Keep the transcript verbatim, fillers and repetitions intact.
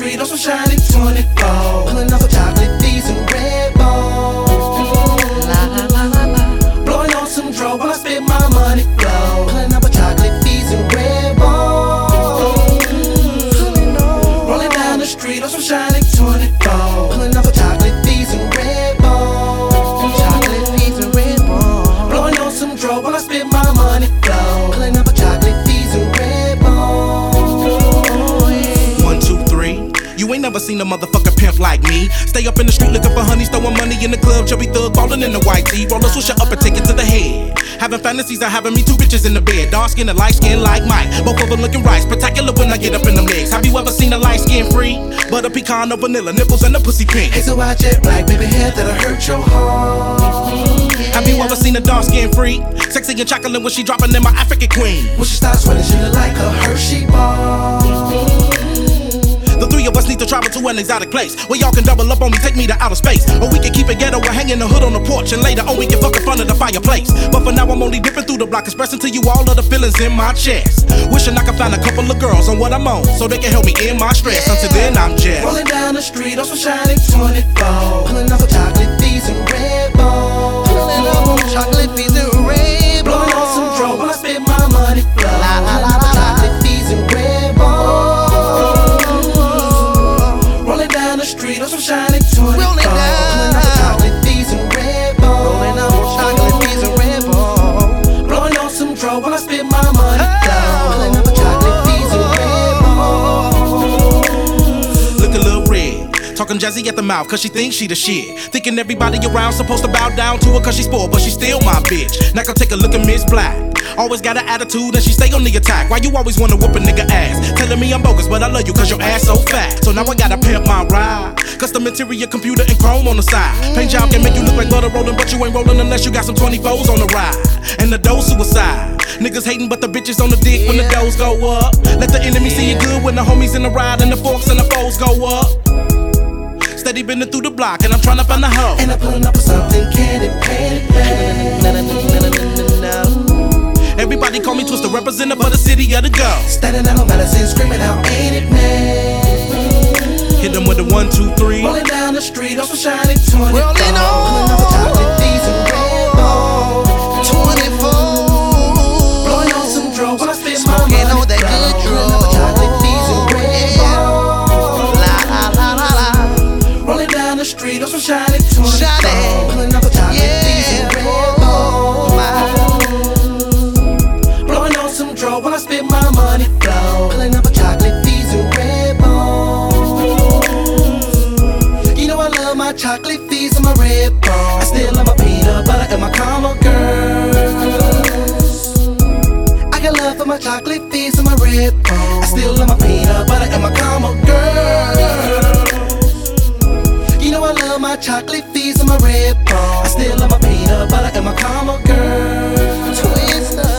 street on some shiny twenty-four, pulling off a chocolate V's and red balls. La la la la la. Blowing on some dro while I spit my money flow, pulling off a chocolate V's and red balls. Rolling down the street on some shiny twenty-four, pulling off a chocolate V's and red balls. Chocolate V's and red balls. Blowing on some dro while I spit my money flow, pulling off a chocolate V's and red balls. You ain't never seen a motherfucker pimp like me. Stay up in the street looking for honeys, throwing money in the club. Chubby thug ballin' in the white tee. Roll a swisher up and take it to the head. Having fantasies of having me two bitches in the bed. Dark skin and light skin like Mike. Both of them looking right. Spectacular when I get up in the mix. Have you ever seen a light skin free? Butter pecan or vanilla, nipples and a pussy pink. Hey, so I jet black, baby hair that'll hurt your heart. Have you ever seen a dark skin freak? Sexy and chocolate when she dropping in my African queen. When she starts sweating, she look like a Hershey bar. The three of us need to travel to an exotic place where y'all can double up on me, take me to outer space. Or we can keep it ghetto, we're hanging the hood on the porch. And later on we can fuck in front of the fireplace. But for now I'm only dipping through the block, expressing to you all of the feelings in my chest. Wishing I could find a couple of girls on what I'm on, so they can help me in my stress. Until then I'm just rolling down the street on some shiny twenty-four, pulling off a chocolate V's and red balls. Pulling off a chocolate V's and red balls. Blowing on some dro while I spit my money flow. La la la la. Chocolate V's and red balls. Street on some shiny twenty-four, rolling down chocolate V's and red balls. Rolling on chocolate V's and red balls. Blowing on some dro while I spit my money flow. Pulling up a chocolate V's and red balls. Look a little red, talking jazzy at the mouth cause she thinks she the shit. Thinking everybody around supposed to bow down to her cause she's spoiled, but she's still my bitch. Now go take a look at Miss Black. Always got an attitude and she stay on the attack. Why you always wanna whoop a nigga ass? Telling me I'm bogus but I love you cause your ass so fat. So now I gotta pimp my ride. Custom interior, computer and chrome on the side. Paint job can make you look like butter rolling, but you ain't rolling unless you got some twenty-fours on the ride. And the dough suicide. Niggas hating but the bitches on the dick when the doughs go up. Let the enemy see you good when the homies in the ride and the forks and the foes go up. Steady bending through the block and I'm trying to find a hoe. And I'm pulling up with something candy painted bad. No, no, no, no, no, no. Everybody call me Twister, representative for the city of the go. Standing out on Madison, screaming out, ain't it man? Hit them with the one, two, three. Rolling down the street on some shiny twenty-four. Rolling on. Pulling off a chocolate V's and red balls. twenty-four. Blowing on some dro while I spit my money. Smoking on that good dro. Pulling off a chocolate V's and red balls. La la la la la. Rolling down the street on some shiny twenty-four. Pulling off a chocolate V's and red balls. When I spit my money flow, pulling up a chocolate V's and red balls. You know I love my chocolate V's and my red balls. I still love my peanut butter and my caramel girls. I got love for my chocolate V's and my red balls. I still love my peanut butter and my caramel girls. You know I love my chocolate V's and my red balls. I still love my peanut butter and my caramel girls. Twister.